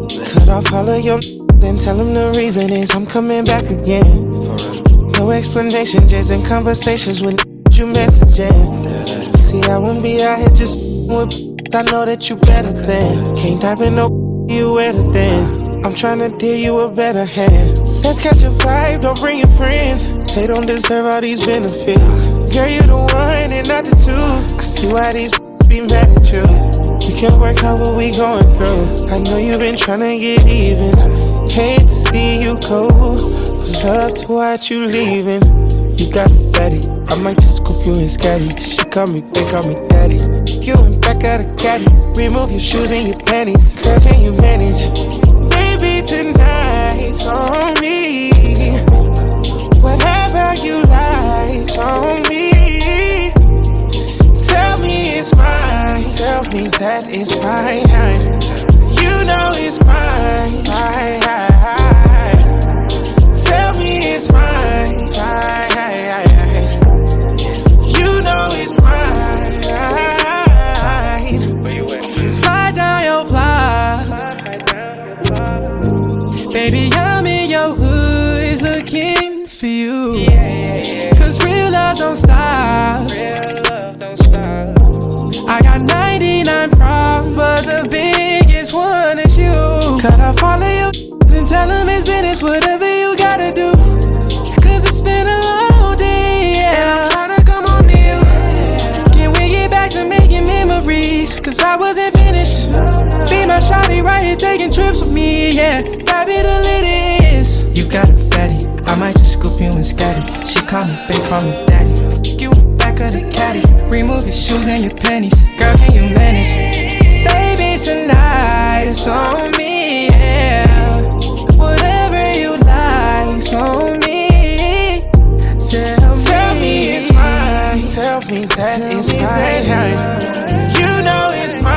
Cut off all of your then tell them the reason is I'm coming back again. No explanation, just in conversations with you messaging. See, I wouldn't be out here just with I know that you better than. Can't dive in no you better than. I'm trying to deal you a better hand. Let's catch a vibe, don't bring your friends. They don't deserve all these benefits. Girl, you the one and not the two. I see why these be mad at you. We can work out what we going through. I know you've been trying to get even. Hate to see you go, but love to watch you leaving. You got a fatty, I might just scoop you and scatty. She call me, they call me daddy. You and back out of caddy. Remove your shoes and your panties. Girl, can you manage? Baby, tonight's on me. Whatever you like's on me. Tell me it's mine. Tell me that it's mine. You know it's mine. Tell me it's mine. You know it's mine. Slide down your block. Baby, I'm in your hood looking for you. Cause real love don't stop. I got 99 problems, but the biggest one is you. Cut off all of your and tell them it's business, whatever you gotta do. Cause it's been a long day, yeah. I'm tryna come on to you. Can we get back to making memories? Cause I wasn't finished. Be my shawty right here taking trips with me, yeah. Happy to lit is. You got a fatty, I might just scoop you and scatty. She call me babe, call me daddy. You back of the caddy. Remove your shoes and your panties. Girl, can you manage? Baby, tonight it's on me, yeah. Whatever you like's on me. Tell me it's mine. Tell me that it's mine. You know it's mine.